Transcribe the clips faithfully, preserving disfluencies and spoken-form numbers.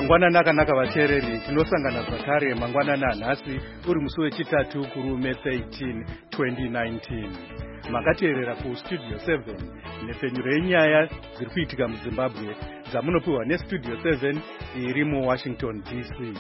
Mangwanana akanaka vateereri, tinosangana zvakare mangwanana nhasi uri musi wechitatu kurume thirteen twenty nineteen. Makateerera kustudio seven nepfenyuro renyaya dziri kuitika muZimbabwe dzamunopiwa nestudio seven iri muWashington D C.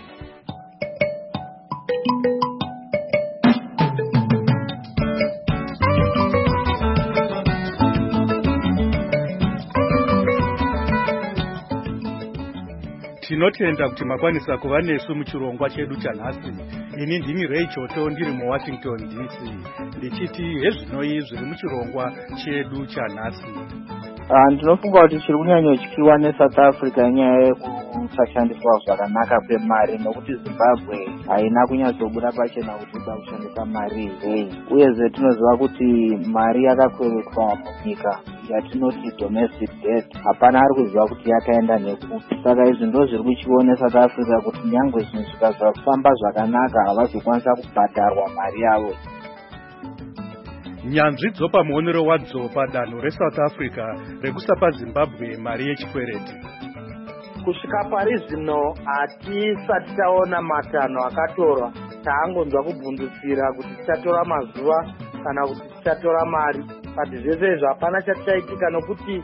Tinotenda kuti makwanisa kuva nesu muchirongwa chedu chanhasi. Ini ndini Ray Choto ndiri muWashington D C. Ndichiti hezvinoi zviri muchirongwa chedu chanhasi. Ndinofunga kuti chiri kunyanyotyiwa neSouth Africa nyaya yekusashandiswa zvakanaka kwemari, nokuti Zimbabwe haina kunyatsobuda pachena kuti ida kushandisa mari sei. Uyezve tinoziva kuti mari yakakweretwa munyika yatinoti domestic debt, hapana ari kuziva kuti yakaenda nekupi. Saka izvi ndo zviri kuchiona neSouth Africa kuti nyangwe zvinhu zvikazva kufamba zvakanaka havazokwanisa kubhadharwa mari yavo. Nyanzvi dzopa muonero wadzo padanho reSouth Africa rekusapa Zimbabwe mari yechikwereti. Kusvika pari zvino hatisati taona matanho akatorwa. Taangonzwa kubvundutsira kuti tichatora mazuva kana kuti tichatora mari. But zvese izvo hapana chachaitika nokuti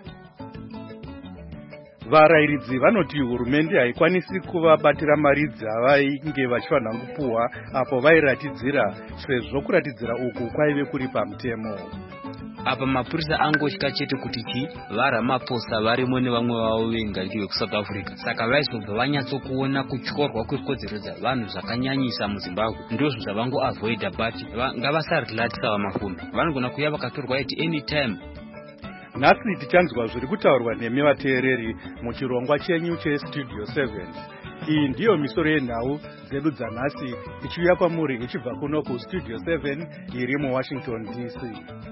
varairidzi vanoti hurumende haikwanisi kuvabatira mari dzavainge vachifanira kupuwa apo vairatidzira, sezvo kuratidzira uku kwaive kuri pamutemo. Apa mapurisa angotya chete kuti chi vaRamaphosa varimo nevamwe vavo vengariki vekuSouth Africa. Saka vaizobva vanyatsokuona kutyorwa kwekodzero dzavanhu zvakanyanyisa muZimbabwe. Ndozvo zvavango avoida, but ngavasarilatisa vamafumi. Vanogona kuuya vakatorwa at any time. Nhasi tichanzwa zviri kutaurwa nemi vateereri muchirongwa chenyu chestudio seven. Iyi ndiyo misoro yenhau dzedu dzanhasi ichiuya kwamuri ichibva kuno kustudio seven iri muWashington D C.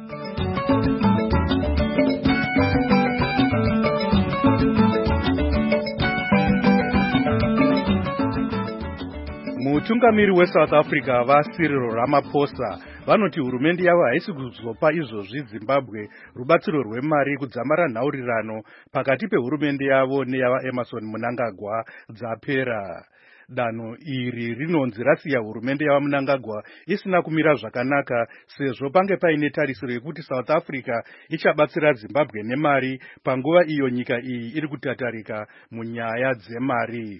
Mutungamiri weSouth Africa vaCyril Ramaphosa vanoti hurumende yavo haisi kuzopa izvozvi Zimbabwe rubatsiro rwemari kudzamara nhaurirano pakati pehurumende yavo neyava Emmerson Mnangagwa dzapera. Danho iri rinonzi rasiya hurumende yava Mnangagwa isina kumira zvakanaka, sezvo pange paine tarisiro yekuti South Africa ichabatsira Zimbabwe nemari panguva iyo nyika iyi iri kutatarika munyaya dzemari.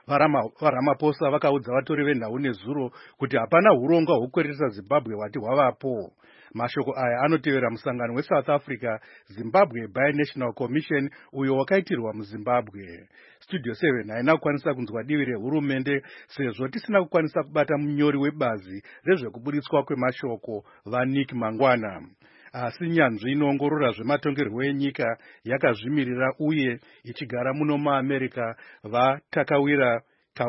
VaRamaphosa vakaudza vatori venhau nezuro kuti hapana urongwa hwekukweretesa Zimbabwe hwati hwavapo. Mashoko aya anotevera musangano weSouth Africa Zimbabwe Binational Commission uyo wakaitirwa muZimbabwe. Studio seven haina kukwanisa kunzwa divi rehurumende sezvo tisina kukwanisa kubata munyori webazi rezvekuburitswa kwemashoko vaNick Mangwana. Asi nyanzvi inoongorora zvematongerwo enyika yakazvimirira uye ichigara muno muAmerica vaTakawira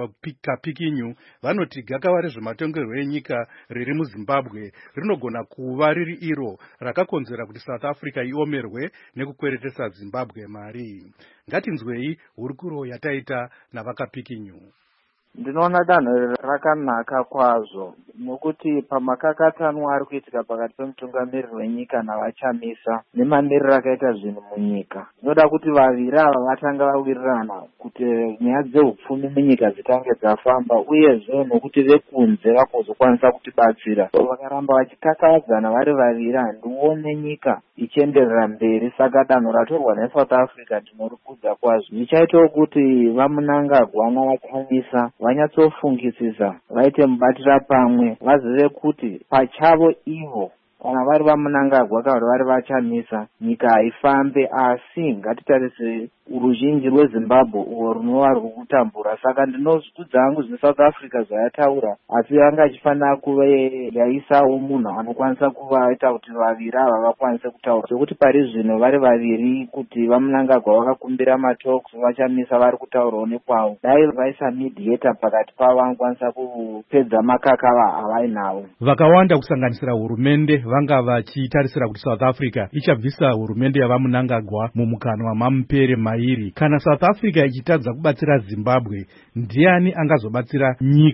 Kapikinyu vanoti gakava rezvematongerwo enyika riri muZimbabwe rinogona kuva riri iro rakakonzera kuti South Africa iomerwe nekukweretesa Zimbabwe mari. Ngatinzwei hurukuro yataita navakapikinyu. Ndinoona danho rakanaka kwazvo, nokuti pamakakatanwa ari kuitika pakati pemutungamiriri wenyika navachamisa nemamiriro akaita zvinhu munyika, zvinoda kuti vaviri ava vatanga vawirirana kuti nyaya dzeupfumi munyika dzitange dzafamba, uyezve nokuti vekunze vakuzokwanisa kutibatsira. Vakaramba vachikakavadzana vari vaviri, handione nyika ichienderera mberi. Saka danho ratorwa neSouth Africa ndinorikudza kwazvo. Zvichaitawo kuti vaMnangagwa navachamisa vanyatsofungisisa, vaite mubatira pamwe, vazive kuti pachavo ivo kana vari vaMnangagwa kana vari vachamisa nyika haifambe. Asi ngatitarise uruzhinji rweZimbabwe uwo runova rwekutambura. Saka ndinozvidza hangu zvine South Africa zvayataura, asi vanga achifanira kuva yaisawo munhu anokwanisa kuvaita kuti vaviri ava vakwanise kutaura, zvekuti pari zvino vari vaviri kuti vaMnangagwa vakakumbira matalks, vachamisa vari kutaurawo nekwavo. Dai vaisa mediator pakati pavo vanokwanisa kupedza makakava avainavo. Vakawanda kusanganisira hurumende vanga vachitarisira kuti South Africa ichabvisa hurumende yava Mnangagwa mumukanwa mamupere mairi. Kana South Africa ichitadza kubatsira Zimbabwe, ndiani angazobatsira nyika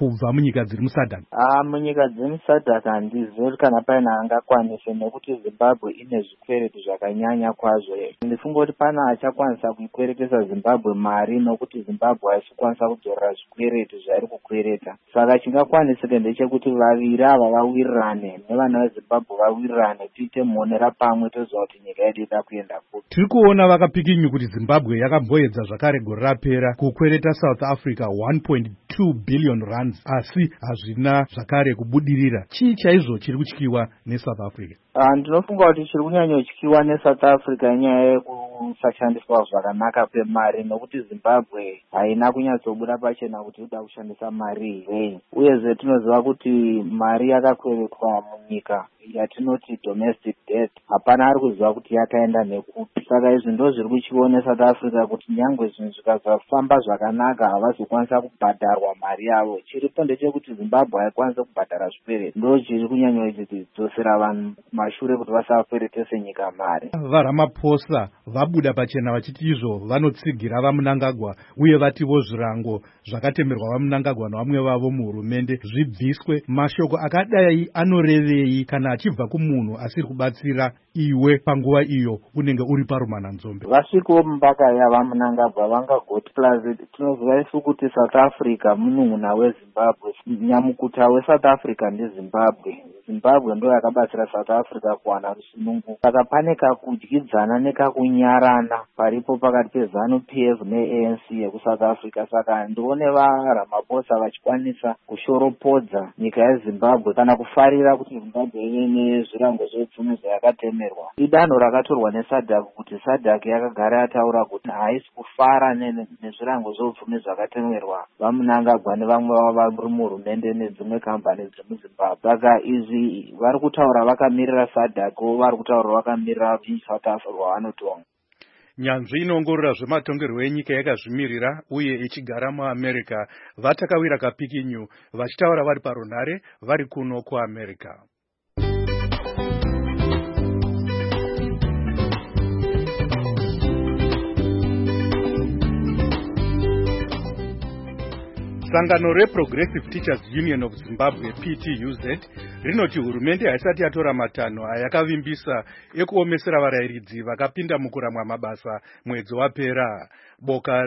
kubva munyika dziri musadhak? Ah, munyika dziri musadhak handizori kana paina angakwanise, nekuti Zimbabwe ine zvikwereti zvakanyanya kwazvo. Ndifunga kuti pana achakwanisa kuikweretesa Zimbabwe mari, nokuti Zimbabwe haisi kukwanisa kudzorera zvikwereti zvairi kukwereta. Saka chingakwanisika ndechekuti vaviri ava vawirirane, nevana veZimbabwe vawirirane, tiite muonera pamwe toziva kuti nyika yedu ida kuenda kupi. Tiri kuona vakapikinyu kuti Zimbabwe yakamboedza zvakare gore rapera kukwereta South Africa one point two billion rands, asi hazvina zvakare kubudirira. Chii chaizvo chiri kutyiwa neSouth Africa? Uh, ndinofunga kuti chiri kunyanyotyiwa neSouth Africa inyaya yekusashandiswa zvakanaka kwemari, nokuti Zimbabwe haina kunyatsobuda pachena kuti ida kushandisa mari sei, uyezve tinoziva kuti mari yakakweretwa munyika yatinoti domestic debt hapana ari kuziva kuti yakaenda nekupi. Saka izvi ndo zviri kutyiwa neSouth Africa kuti nyangwe zvinhu zvikasafamba zvakanaka havazokwanisa kubhadharwa mari yavo. Chiripo ndechekuti Zimbabwe haikwanisa kubhadhara zvikwereti, ndo chiri kunyanyojedzosera vanhu mashure kuti vasakweretese nyika mari. VaRamaphosa vabuda pachena vachiti izvo vanotsigira vaMnangagwa, uye vativo zvirango zvakatemerwa vaMnangagwa nevamwe vavo muhurumende zvibviswe. Mashoko akadai anorevei kana achibva kumunhu asiri kubatsira iwe panguva iyo unenge uri parumananzombe? Vasvikawo mumbaka yavaMnangagwa vangagoti plus tinoziva isu kuti South Africa munun'una weZimbabwe, nyamukuta weSouth Africa ndeZimbabwe. Zimbabwe ndo yakabatsira South Africa kuwana rusunungu. Saka pane kakudyidzana nekakunyarana paripo pakati peZANU P F neA N C yekuSouth Africa. Saka ndione vaRamaphosa vachikwanisa kushoropodza nyika yeZimbabwe kana kufarira kuti Zimbabwe ive nezvirango zveupfumi zvayakatemerwa. Idanho rakatorwa neSADC kuti SADC yakagara yataura kuti haisi kufara nezvirango zveupfumi zvakatemerwa vaMnangagwa nevamwe vava muhurumende nedzimwe kambani dzemuZimbabwe. Saka izvi vari kutaura vakamirira SADC, vari kutaura vakamirira South Africa wavanotonga. Nyanzvi inoongorora zvematongerwo enyika yakazvimirira uye ichigara muAmerica vatakawira kapikinyu vachitaura vari parunhare vari kuno kuAmerica. Sangano reProgressive Teachers Union of Zimbabwe P T U Z rinoti hurumende haisati yatora matanho ayakavimbisa ekuomesera varayiridzi vakapinda mukuramwa mabasa mwedzi wapera. Boka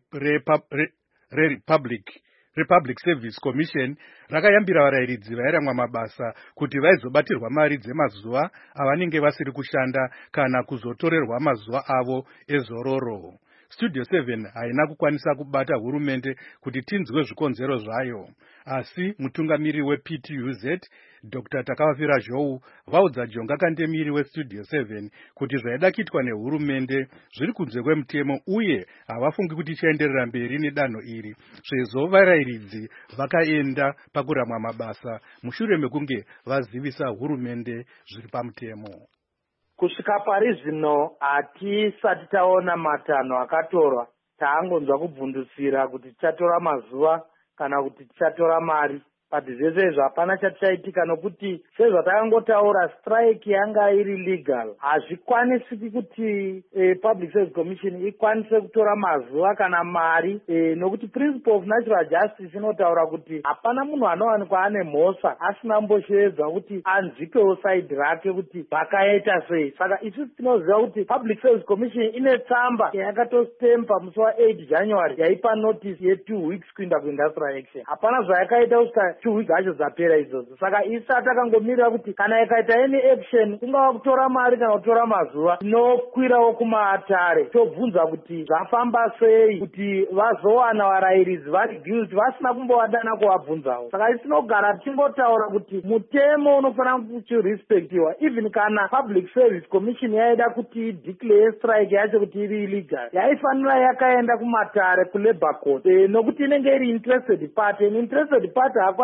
reRepublic Republic Service Commission rakayambira varayiridzi vairamwa mabasa kuti vaizobatirwa mari dzemazuva avanenge vasiri kushanda kana kuzotorerwa mazuva avo ezororo. Studio seven haina kukwanisa kubata hurumende kuti tinzwe zvikonzero zvayo, asi mutungamiri weP T U Z Doctor Takavafira Zhou vaudza Jonga Kandemiri weStudio seven kuti zvaida kuitwa nehurumende zviri kunze kwemutemo uye havafungi kuti chaenderera mberi nedanho iri sezvo varayiridzi vakaenda pakuramwa mabasa mushure mekunge vazivisa hurumende zviri pamutemo. Kusvika pari zvino hatisati taona matanho akatorwa. Taangonzwa kubvundusira kuti tichatora mazuva kana kuti tichatora mari. Pati zvese izvo hapana chatichaitika, nokuti sezvatakangotaura strike yanga iri legal. Hazvikwanisiki kuti eh, Public Service Commission ikwanise kutora mazuva kana mari, eh, nokuti principle of natural justice inotaura kuti hapana munhu anowanikwa ane mhosva asina mbosheedzwa kuti anzikewo side rake kuti vakaita sei. Saka isusu tinoziva kuti Public Service Commission ine tsamba yayakatostempa musi wa8 January yaipa notice ye2 weeks kuinda kuindustrial action. Hapana zvayakaita kusika two weeks hacho dzapera izvozvo. Saka isati akangomirira kuti kana ikaita any action kungava kutora mari kana kutora mazuva, tinokwirawo kumaatare tobvunza kuti zvafamba sei kuti vazowana varayiridzi vari guilty vasina kumbowadana kuvabvunzawo. Saka tinogara tichingotaura kuti mutemo unofanira kuchirespectiwa, even kana Public Service Commission yaida kuti declare strike yacho kuti iri illegal, yaifanira yakaenda kumatare kuLabour Court, e, nokuti inenge iri interested party. An interested party hakwanisi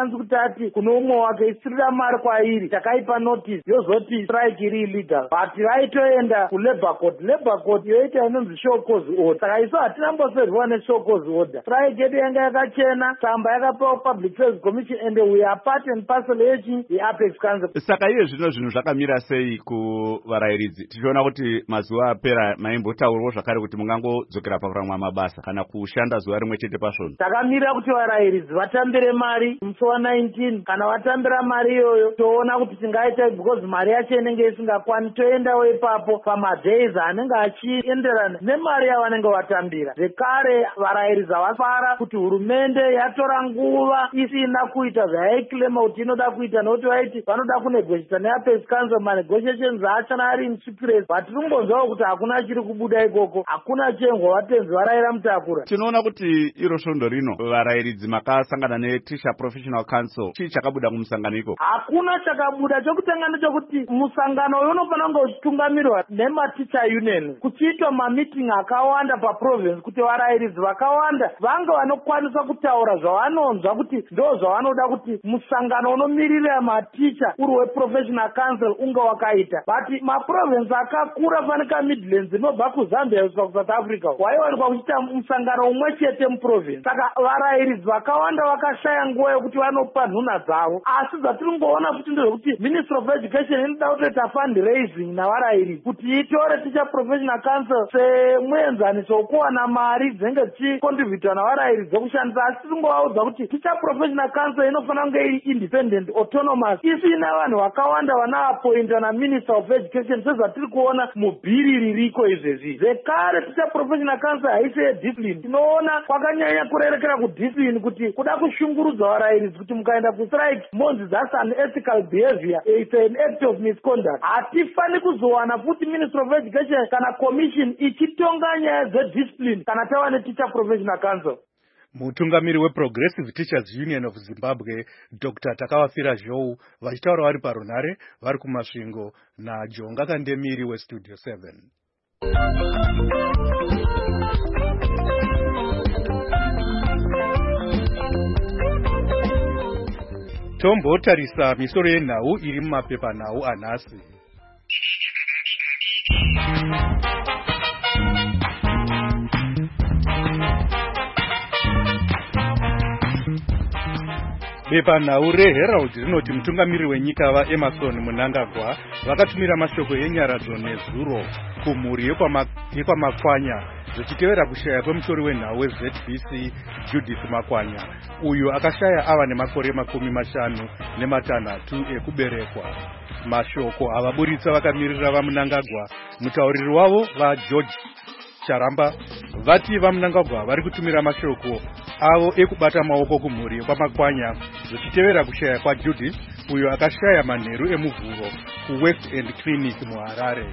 haangokwanisi kuti ati kuno umwe wake isirira mari kwairi takaipa notice yozoti strike iri illegal but vaitoenda kulabour court. Labour court yoita inonzi show cause order. Saka isu hatina mbosezwa neshow cause order. Strike yedu yanga yakachena, tsamba yakapiwa public service commission and we are part and parcel yechi yeapex council. Saka iye zvino zvinhu zvakamira sei kuvarayiridzi? Tichiona kuti mazuva apera maimbotaurwa zvakare kuti mungangodzokera pakuramwa mabasa kana kushanda zuva rimwe chete pasvona. Takamira kuti varayiridzi vatambire mari musi wa nineteen kana vatambira mari iyoyo toona kuti tingaita because mari yacho inenge isingakwani toendawo ipapo pamadays anenge achienderana nemari yavanenge vatambira. Zvekare varayiridzi havafara kuti hurumende yatora nguva isina kuita zvayaiklema kuti inoda kuita nokuti vaiti vanoda kunegotiata neapex council. Manegotiations aachana ari in secret but tiringonzwawo kuti hakuna chiri kubuda ikoko, hakuna chengo vatenzi varayira mutakura. Tinoona kuti iro svondo rino varayiridzi makasangana neteacher professional council, chii chakabuda kumusangano iko? Hakuna chakabuda. Chokutanga ndechekuti musangano uyu unofanira kunge uchitungamirirwa nematicha union, kuchiitwa mamiting akawanda paprovince kuti varayiridzi vakawanda vange vanokwanisa kutaura zvavanonzwa kuti ndo zvavanoda kuti musangano unomirira maticha uri weprofessional council unge wakaita. But maprovince akakura fanika midlands inobva kuzambia kusvika kusouth africa waiwanikwa kuchiita musangano umwe chete muprovince. Saka varayiridzi vakawanda vakashaya nguva yekuti vanopa nhuna dzavo. Asi zvatiringoona futi ndezvekuti ministry of education inoda kutoita fundraising navarayiridzi kuti itore teacher professional council semuenzaniso wokuwana mari dzinenge dzichicontributwa navarayiridzi dzokushandisa. Asi tiringovaudza kuti teacher professional council inofanira kunge iri independent autonomous isina vanhu vakawanda vanaapointa naminister of education sezvatiri kuona mubhiri ririko izvezvi. Zvekare teacher professional council haisi yediscipline. Tinoona kwakanyanya kurerekera kudiscipline kuti kuda kushungurudza varayiridzi kuti mukaenda kustrike monzi that's an ethical behavior, it's an act of misconduct. Hatifani kuzowana futi ministry of education kana commission ichitonga nyaya dzediscipline kana tava neteacher professional council. Mutungamiri weProgressive Teachers Union of Zimbabwe Doctor Takawafira Zhou vachitaura vari parunare vari kumasvingo naJonga Kandemiri weStudio seven. Tombotarisa misoro yenhau iri mumapepanhau anhasi. Bepanhau reHerald rinoti mutungamiri wenyika vaEmerson Mnangagwa vakatumira mashoko enyaradzo nezuro kumhuri yekwamakwanya zvichitevera kushaya kwemutori wenhau weZ B C Judith Makwanya uyu akashaya ava nemakore makumi mashanu nematanhatu ekuberekwa. Mashoko avaburitsa vakamirira vaMnangagwa mutauriri wavo vaGeorge Charamba vati vaMnangagwa vari kutumira mashoko avo ekubata maoko kumhuri yekwamakwanya zvichitevera kushaya kwaJudith uyo akashaya manheru emuvhuro kuWest End Clinic muHarare.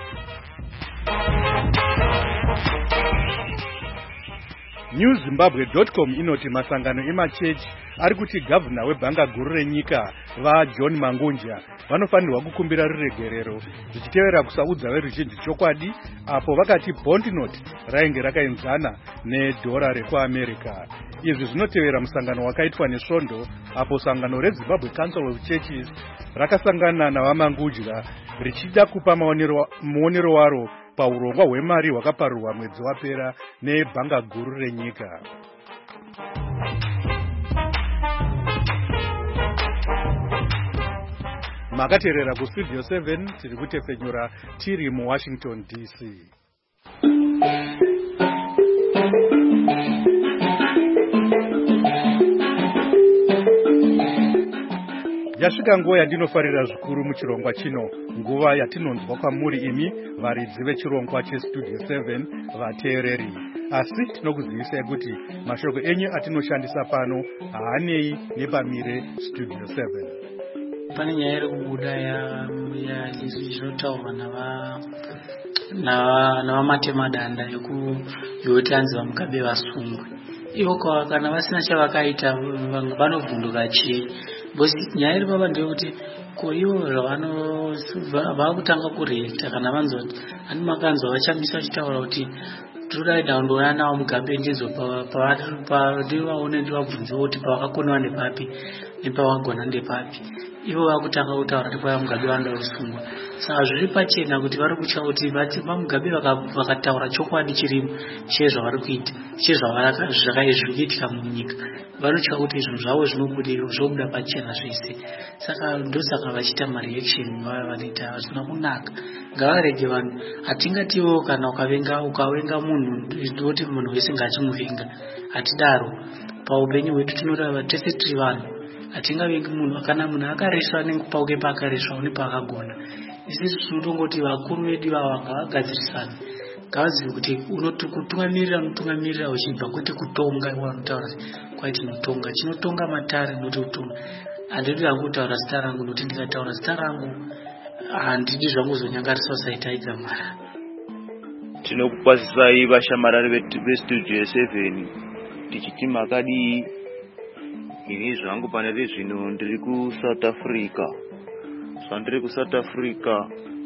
New Zimbabwe dot com inoti masangano emachechi ari kuti gavana webhanga guru renyika vaJohn Mangunja vanofanirwa kukumbira ruregerero zvichitevera kusaudza veruzhinji chokwadi apo vakati bond note rainge rakaenzana nedhora rekuAmerica. Izvi zvinotevera musangano wakaitwa nesvondo apo sangano reZimbabwe Council of Churches rakasangana navaMangudya richida kupa muonero waro paurongwa hwemari hwakaparurwa mwedzi wapera nebhanga guru renyika. Makateerera kuStudio seven tiri kutefenyura tiri muWashington D C. Yasvika nguva yandinofarira zvikuru muchirongwa chino, nguva yatinonzwa kwamuri imi varidzi vechirongwa cheStudio seven vateereri. Asi tinokuzivisai kuti mashoko enyu atinoshandisa pano haanei nepamire Studio seven. Pane nyaya iri kubuda ya izvi zvinotaurwa nava nava navamatemadanda yekuti hanzi vamugabe vasungwe. Ivo kana vasina chavakaita vanovhunduka chii. Bosi nyaya iri papa ndeyekuti ko ivo vakutanga kureakta kana vanzoti ani makanzwa vachamisa vachitaura kuti tinoda kundoona navo mugabe ndizo pavati vaone ndivabvunziwa kuti pavakakonewa nepapi nepawagona ndepapi. Ivo vakutanga kutaura kuti kwaya Mugabe vanoda kusungwa. Saka zviri pachena kuti vari kutya kuti Mugabe vakataura chokwadi chirimo chezvavari kuita, chezvakaizvikuitika munyika, vanotya kuti zvinhu zvavo zvinobudirira zvobuda pachena zvese. Saka ndosaka vachiita mareaction vaya vanoita hazvina kunaka. Ngavarege vanhu. Hatingatiwo kana ukavenga ukavenga munhu ndoti munhu wese ngachimuvenga. Hatidaro. Paupenyu hwedu tinorava tese tiri vanhu. Hatingavengi munhu. Kana munhu akareswa nekupauke paakareswa une paakagona. Isusu tinotongoti vakuru vedu vava ngavagadzirisane. Ngavazive kuti kutungamirira unotungamirira uchibva kwete kutonga wanotaura kwai tinotonga. Chinotonga matare noti kutonga. Handidi hangu kutaura zita rangu noti ndikataura zita rangu handidi zvangu zonyangarisa usaitaidza mara. Tinokukwazisai vashamarari vestudio seven tichiti makadii. Ini zvangu paneri zvino ndiri kuSouth Africa. Zvandiri kuSouth Africa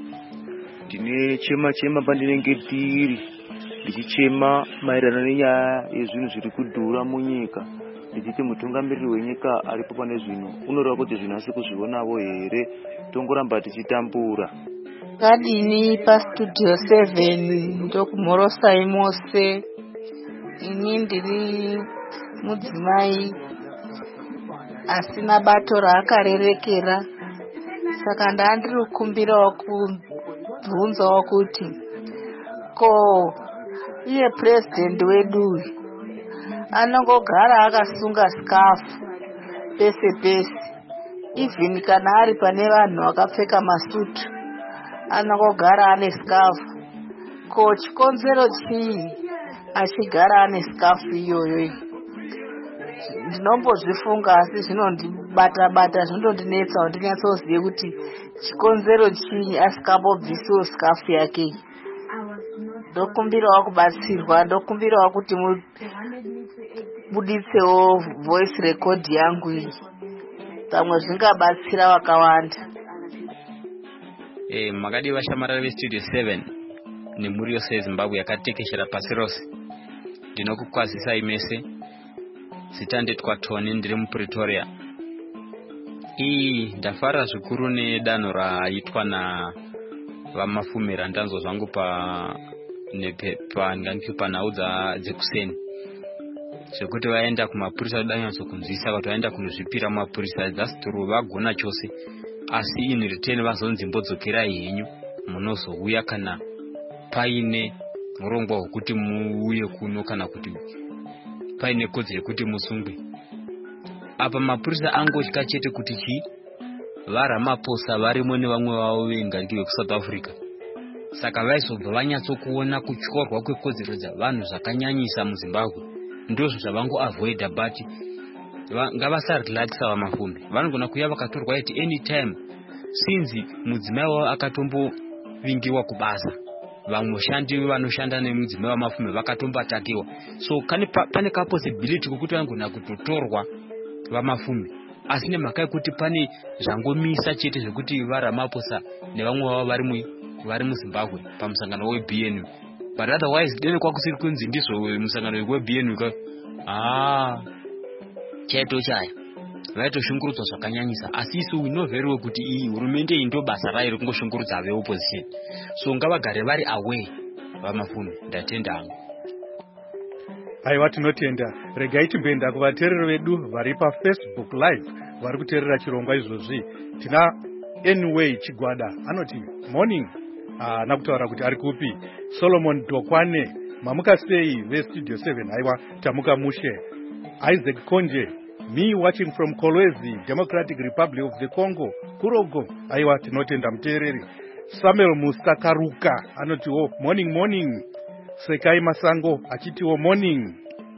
ndine chema chema pandinenge tiri ndichichema maererano nenyaya yezvinhu zviri kudhura munyika. Ndichiti mutungamiriri wenyika aripo pane zvino unoreva kuti zvinasi kuzvionavo here, tongoramba tichitambura. Kadini pastudio seven ndokumhorosai mose. Ini ndiri mudzimai asina bato raakarerekera, saka ndandiri kukumbirawo kubvunzawo kuti ko iye purezidendi wedu anongogara akasunga sikafu pese pese, even kana ari pane vanhu vakapfeka masutu anongogara ane sikafu. Ko chikonzero chii achigara ane sikafu iyoyo? Ndinombozvifunga asi zvinondibata bata, zvinondinetsa kuti ndinyatsozive kuti chikonzero chii asikambobvisiwo sikafu yake. Ndokumbirawo kubatsirwa, ndokumbirawo kuti mubuditsewo voice record yangu iyi, pamwe zvingabatsira vakawanda. Eh, makadi vashamarari vestudio seven nemhuri yose yeZimbabwe yakatekeshera pasi rose. Ndinokukwazisai mese. Zita ndetwa Tony, ndiri muPretoria. Ii ndafara zvikuru nedanho raitwa na vamafumira ndanzo zvangu pa nepepa nganiki panhau dzekuseni zvekuti vaenda kumapurisa danyatso kunzwisa kuti vaenda kunozvipira mapurisa dzasituru vagona chose, asi in return vazonzi mbodzokerai henyu munozouya kana paine murongwa wekuti muuye kuno kana kuti paine kodzero yekuti musungwe. Apa mapurisa angotya chete kuti chi vaRamaphosa varimo nevamwe vavo venganiki vekuSouth Africa. Saka vaizobva vanyatso kuona kutyorwa kwekodzero dzavanhu zvakanyanyisa muZimbabwe. Ndozvo zvavango avoida, but ngavasarelaxa vamafumbi. Vanogona kuya vakatorwa iti anytime since mudzimai wavo akatombovingiwa kubasa, vamwe shandi vanoshanda nemudzimai wamafumbi vakatombatakiwa. So kane pane ka possibility kuti vangona kutotorwa vamafumbi, asi nemhaka yekuti pane zvangomisa chete zvekuti vaRamaphosa nevamwe vavo vari vari muZimbabwe pamusangano weB N U. But otherwise dene kwakusiri kunzi ndizvo musangano weB N U ka ah cheto chaya vaitoshungurudzwa zvakanyanyisa. Asi isu we know very well kuti iyi hurumende iyi ndo basa rayo kungoshungurudza veopposition. So ngavagare vari away vamafumbi. Ndatenda hangu. Aiwa, tinotenda. Regai timboenda kuvateereri vedu vari paFacebook live vari kuteerera chirongwa izvozvi. Tina Anyway Chigwada anoti morning, ah nakutaura kuti ari kupi. Solomon Dokwane, mamuka sei vestudio seven. Aiwa, tamuka mushe. Isaac Konje, me watching from Kolwezi, Democratic Republic of the Congo, Kurogo. Aiwa, tinotenda muteereri. Samuel Musakaruka anoti oh morning morning. Sekai Masango achitiwo morning.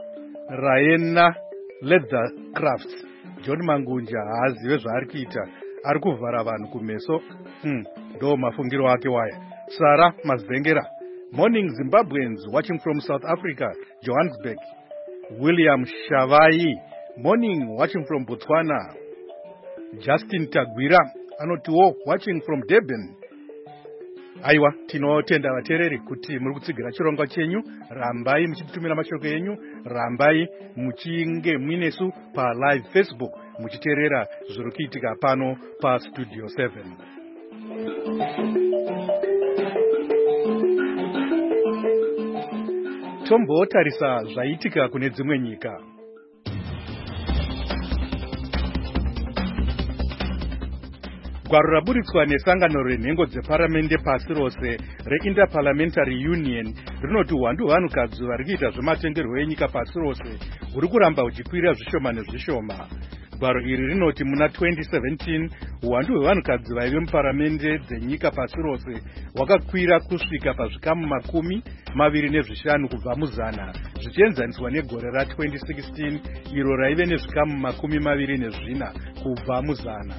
Raena Leather Crafts, John Mangunja haazive zvaari kuita, ari kuvhara vanhu kumeso. Hmm, ndo mafungiro ake waya. Sara Mazengera, morning Zimbabweans watching from South Africa, Johannesburg. William Shavai, morning watching from Botswana. Justin Tagwira anotiwo watching from Durban. Aiwa, tinotenda vateereri kuti muri kutsigira chirongwa chenyu. Rambai muchitumira mashoko enyu, rambai muchinge muinesu pa live Facebook muchiteerera zviri kuitika pano pa Studio seven. Tombotarisa zvaitika kune dzimwe nyika. Gwaro raburitswa nesangano renhengo dzeparamende pasi rose reInter-Parliamentary Union rinoti uwandu hwevanhukadzi vari kuita zvematenderwo enyika pasi rose huri kuramba huchikwira zvishoma nezvishoma. Gwaro iri rinoti muna twenty seventeen uwandu hwevanhukadzi vaive muparamende dzenyika pasi rose hwakakwira kusvika pazvikamu makumi maviri nezvishanu kubva muzana zvichienzaniswa negore ra twenty sixteen iro raive nezvikamu makumi maviri nezvina kubva muzana.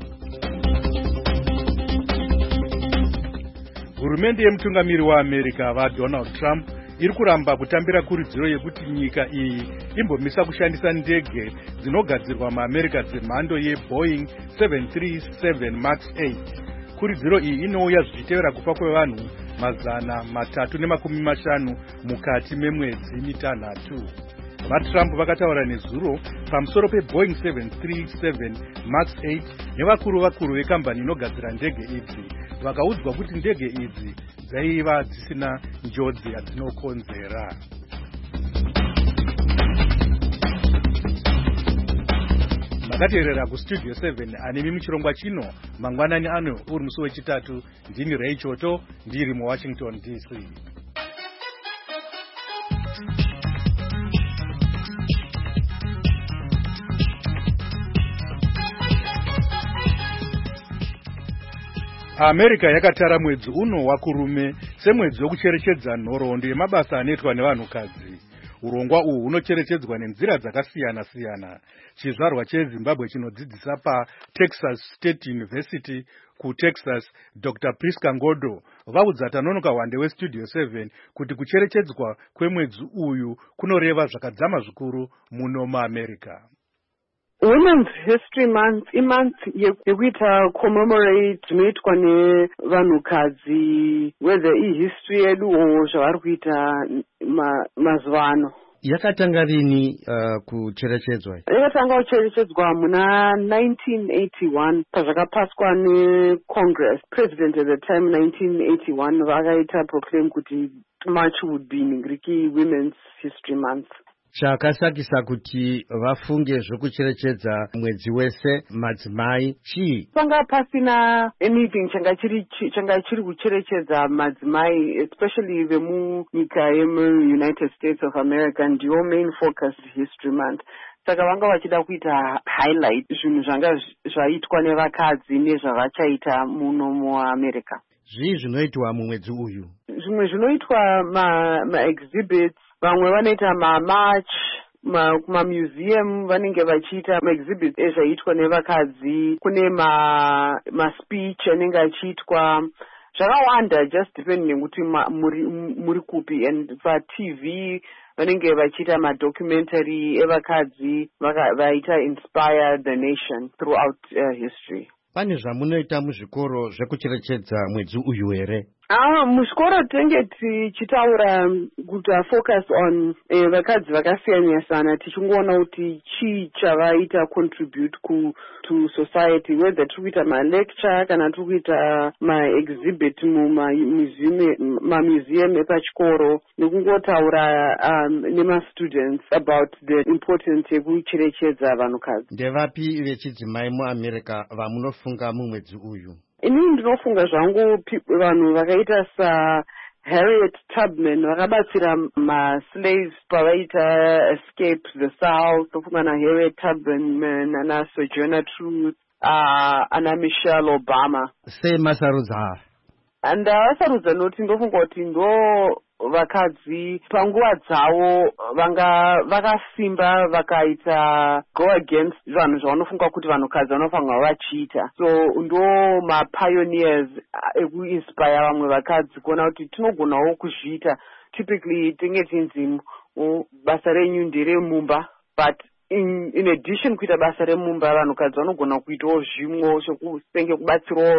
Hurumende yemutungamiri waAmerica vaDonald Trump iri kuramba kutambira kuridziro yekuti nyika iyi imbomisa kushandisa ndege dzinogadzirwa muAmerica dzemhando yeBoeing seven thirty-seven max eight. Kuridziro iyi inouya zvichitevera kufa kwevanhu mazana matatu nemakumi mashanu mukati memwedzi mitanhatu. VaTrump vakataura nezuro pamusoro peBoeing seven thirty-seven max eight nevakuru vakuru vekambani inogadzira ndege idzi. Vakaudzwa kuti ndege idzi dzaiva dzisina njodzi yadzinokonzera. Makateerera kuStudio seven anemi muchirongwa chino mangwanani ano uri musi wechitatu. Ndini Ray Choto ndiri muWashington D C. America yakatara mwedzi uno wakurume semwedzi wekucherechedza nhoroondo yemabasa anoitwa nevanhukadzi. Urongwa uhu hunocherechedzwa nenzira dzakasiyana siyana. Chizvarwa cheZimbabwe chinodzidzisa paTexas State University kuTexas Doctor Priska Ngodo vaudza Tanonoka Wande weStudio seven kuti kucherechedzwa kwemwedzi uyu kunoreva zvakadzama zvikuru muno muAmerica. Women's History Month i month yekuita commemorate zvinoitwa nevanhukadzi whether i history yedu o zvavari kuita mazuva ano. Yakatanga rini uh, kucherechedzwa? Yakatanga kucherechedzwa muna nineteen eighty-one pazvakapaswa neCongress. President at the time nineteen eighty-one vakaita proclaim kuti March would be Ngiriki Women's History Month. Chakasakisa kuti vafunge zvokucherechedza mwedzi wese madzimai chii? Panga pasina anything changa chiri changa chiri kucherechedza madzimai, especially vemunyika yemuUnited States of America, ndiyo main focus History Month. Saka vanga vachida kuita highlight zvinhu zvanga zvaitwa nevakadzi nezvavachaita muno muAmerica. Zvii zvinoitwa mumwedzi uyu? Zvimwe zvinoitwa ma, ma exhibits, vamwe vanoita ma-march, kumamuseum vanenge vachiita ma-exhibits ezvaitwa nevakadzi, kune ma-speech anenge achiitwa, zvakawanda just depending nekuti muri, muri kupi. And paT V vanenge vachiita ma-documentary evakadzi vaita inspire the nation throughout uh, history. Pane zvamunoita muzvikoro zvekucherechedza mwedzi uyu here? Ah, muzvikoro tinenge tichitaura kuti focus on eh, vakadzi vakasiyana-siyana tichingoona kuti chii chavaita contribute ku to society, whether tiri kuita ma-lecture kana tiri kuita ma-exhibit mumamuseum ma epachikoro, nekungotaura um, nema-students about the importance yekucherechedza vanhukadzi. Ndevapi vechidzimai muAmerica vamunofunga mumwedzi uyu? Inini ndinofunga zvangu vanhu vakaita saHarriet Tubman vakabatsira ma-slaves pavaita escape the South. Tofunga naHarriet Tubman, nana Sojourner Truth, uh, ana Michelle Obama. Sei masarudza? And vasarudza noti ndofunga kuti ndo vakadzi panguva dzavo vanga vakasimba vakaita go against vanhu zvavanofunga kuti vanhukadzi vanofanirwa vachiita. So ndo ma-pioneers ekuinspire vamwe vakadzi kuona kuti tinogonawo kuzviita. Typically tinge tinzi basa renyu nderemumba, but in, in addition kuita basa remumba vanhukadzi vanogona kuitawo zvimwe senge kubatsirawo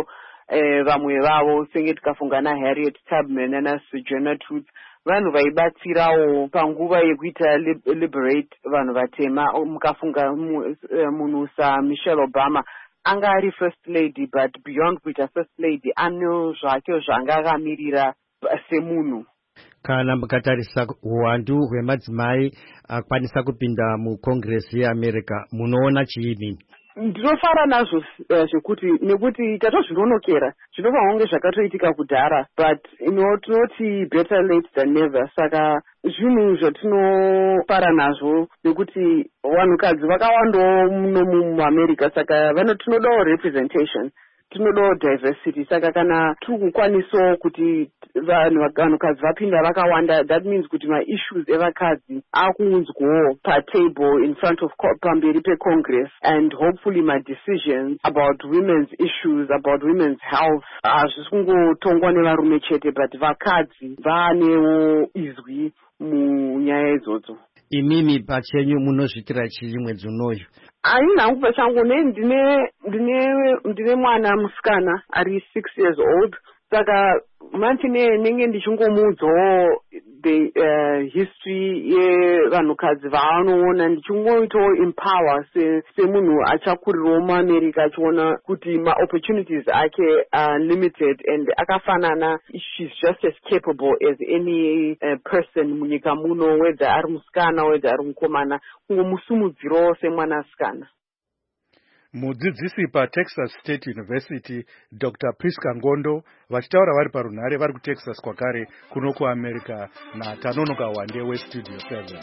eh, vamwe vavo senge tikafunga naHarriet Tubman naSojourner Truth vanhu vaibatsirawo panguva yekuita liberate vanhu vatema. Mukafunga munhu saMichelle Obama anga ari first lady, but beyond kuita first lady ano zvake zvanga akamirira semunhu. Kana mukatarisa uwandu hwemadzimai akwanisa kupinda muCongress yeAmerica munoona chiini? Ndinofara nazvo zvekuti nekuti tatozvinonokera zvinobva honge zvakatoitika kudhara, but tinoti better late than never. Saka zvinhu zvatinofara nazvo nekuti vanhukadzi vakawandawo muno muAmerica, saka vano tinodawo representation, tinodawo diversity. Saka kana tiri kukwanisawo kuti vanhukadzi vapinda vakawanda, that means kuti ma-issues evakadzi akuunzwawo patable in front of pamberi peCongress, and hopefully ma-decisions about women's issues, about women's health hazvisi kungotongwa nevarume chete, but vakadzi vanewo izwi munyaya idzodzo. Imimi pachenyu munozvitira chii mwedzi unoyu? Ani nangu pachangu ne ndine ndine ndine mwana musikana ari six years old. Saka mantine nenge ndichingomudzawo the uh, history yevanhukadzi vaanoona, ndichingoitawo empower se semunhu achakurirawo muAmerica achiona kuti ma-opportunities ake are limited and akafanana, she's just as capable as any uh, person munyika muno, whether ari musikana whether ari mukomana, kungomusumudzirawo semwana asikana. Mudzidzisi paTexas State University Doctor Priska Ngondo vachitaura vari parunhare vari kuTexas kwakare kuno kuAmerica naTanonoka Wande weStudio seven.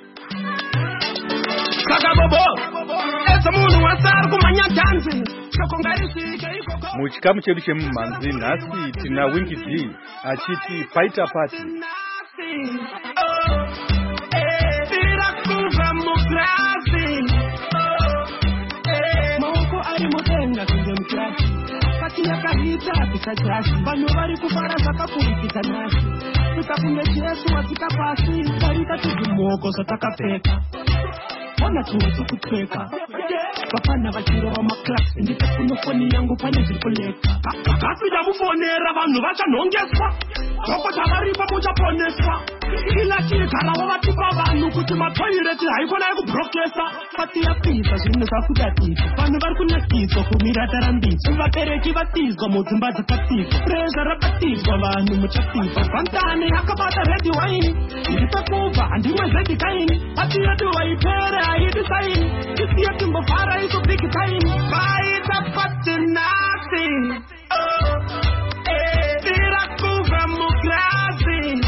Muchikamu chedu chemumhanzi nhasi tina Winky D achiti paita party. Yakahita pisajasi vanhu vari kufara zvakapurikita nasi tikakunge Jesu wasika pasi tarita tuzimoko zvatakapfeka ona tuwezi kupfeka vafana vachirova maklasi ndite kunofoni yangu pane zvikuleka vakapinda mufonera vanhu vachanhongeswa dokota varipo muchaponeswa ila chigarawo vatipa vanhu kuti matoireti haikona yekubrokesa pati yapisa zvinhu zvakudatisa vanhu vari kunakiswa kumira tarambidzwa vabereki vatizwa mudzimba dzakatizwa preza rabatizwa vanhu muchapizwa vantani akabata redi waini iri pekubva handimwe zedi kaini pati yedu waipere haidi saini isiye timbovhara iso bigi kaini vaita pati nasi tirakuva mugrasi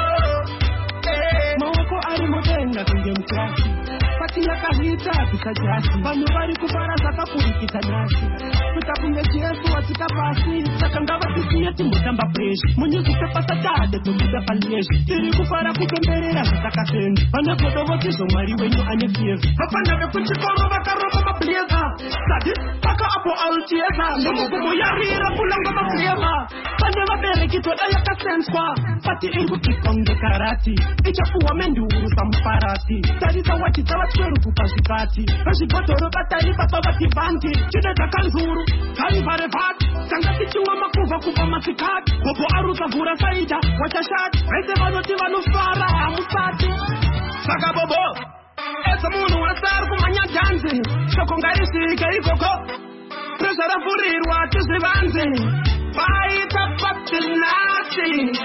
Mudenga kunge mkrasi pati yakahita pisajasi vanhu vari kufara zvakapurikita nasi tutakunge Jesu wasika pasi saka ngavatisiye timbotamba preshi munyuzise pasatade tombida palyeshi tiri kufara kupemberera zvatakatenda vane godo votizvo Mwari wenyu ane fievha vafana vekuchikoro vakarova mableza sadi paka apo altieza nomugumo yarira kulanga mafleva vane vabereki toda yakasenswa pati iri kupikwa ngekarati ichapuwa menduru samufarasi tarisa wachita vatweruku pazvikati vezvibhodhoro vataripa pavativanti chine dzakanzuru kaivarevhati tanga tichimwa makuvha kubva masikati gobo arusa vhura saita wachashati vese vanoti vanofara hamusati saka bobo ese munhu wasari kumhanya dhanzi shoko ngarisike ikoko preza ravhurirwa tizvivanze vaita patinasi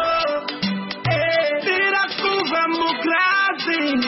tirakuva mugrasi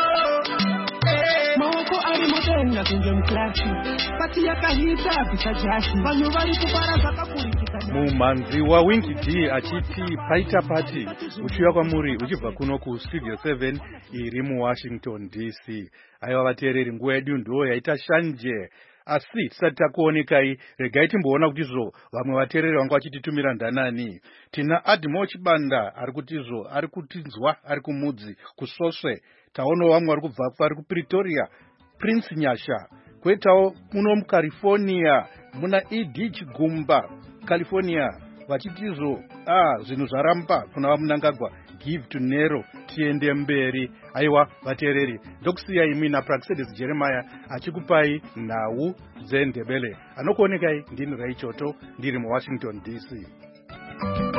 maoko ari mudenga kunge muklasi pati yakahita pisajasi vanhu vari kufara zvakapurikita mumhanzi waWinky D achiti paita pati uchiuya kwamuri uchibva kuno kuStudio seven iri muWashington D C. Aiwa vateereri, nguva yedu ndo yaita shanje, asi tisati takuonekai regai timboona kutizvo vamwe vateereri vangu vachititumira ndanani. Tina Admo Chibanda ari kutizvo ari kutinzwa ari kumudzi kuSoswe. Taono vamwe vari kubva vari kuPretoria, Prince Nyasha. Kwetawo muno muCalifornia muna E D Chigumba California vachitizvo ah zvinhu zvaramba kuna vamunangagwa give to Nero, tiende mberi. Aiwa vateereri, ndokusiyai mina Praxedis Jeremiah achikupai nhau dzendebele. Anokuonekai ndini Rai Choto ndiri muWashington D C.